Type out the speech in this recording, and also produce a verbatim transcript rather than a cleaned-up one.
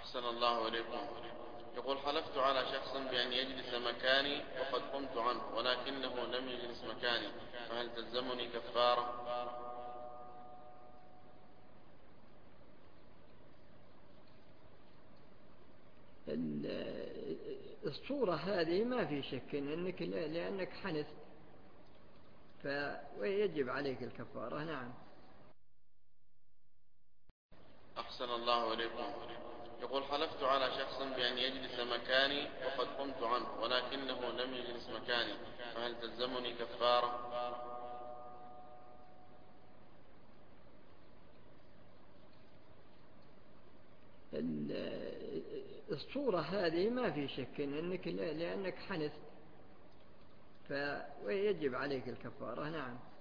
أحسن الله إليكم. يقول: حلفت على شخص بأن يجلس مكاني وقد قمت عنه ولكنه لم يجلس مكاني، فهل تلزمني كفارة؟ الصورة هذه ما في شك إنك لأنك حنثت فيجب عليك الكفارة. نعم. أحسن الله إليكم. يقول: حلفت على شخص بأن يجلس مكاني وقد قمت عنه ولكنه لم يجلس مكاني، فهل تلزمني كفارة؟ الصورة هذه ما في شك إنك لأنك حنثت فيجب عليك الكفارة. نعم.